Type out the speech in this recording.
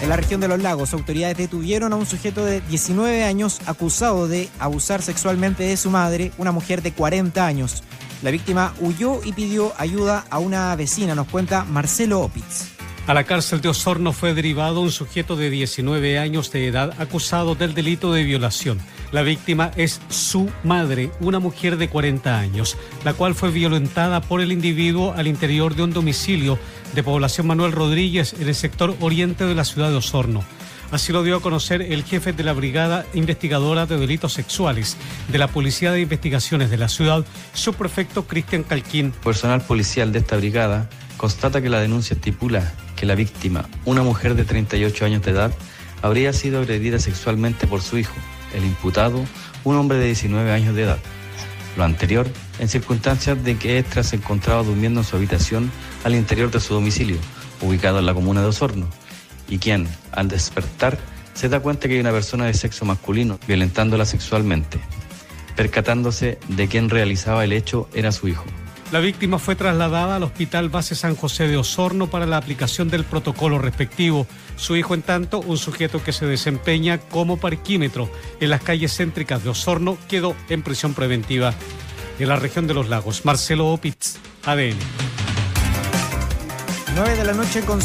En la región de Los Lagos, autoridades detuvieron a un sujeto de 19 años acusado de abusar sexualmente de su madre, una mujer de 40 años. La víctima huyó y pidió ayuda a una vecina, nos cuenta Marcelo Opitz. A la cárcel de Osorno fue derivado un sujeto de 19 años de edad acusado del delito de violación. La víctima es su madre, una mujer de 40 años, la cual fue violentada por el individuo al interior de un domicilio de población Manuel Rodríguez en el sector oriente de la ciudad de Osorno. Así lo dio a conocer el jefe de la Brigada Investigadora de Delitos Sexuales de la Policía de Investigaciones de la ciudad, subprefecto Cristian Calquín. Personal policial de esta brigada constata que la denuncia estipula que la víctima, una mujer de 38 años de edad, habría sido agredida sexualmente por su hijo, el imputado, un hombre de 19 años de edad. Lo anterior, en circunstancias de que ésta se encontraba durmiendo en su habitación al interior de su domicilio, ubicado en la comuna de Osorno, y quien, al despertar, se da cuenta que hay una persona de sexo masculino violentándola sexualmente, percatándose de quien realizaba el hecho era su hijo. La víctima fue trasladada al Hospital Base San José de Osorno para la aplicación del protocolo respectivo. Su hijo, en tanto, un sujeto que se desempeña como parquímetro en las calles céntricas de Osorno, quedó en prisión preventiva. En la región de Los Lagos, Marcelo Opitz, ADN. 9 de la noche con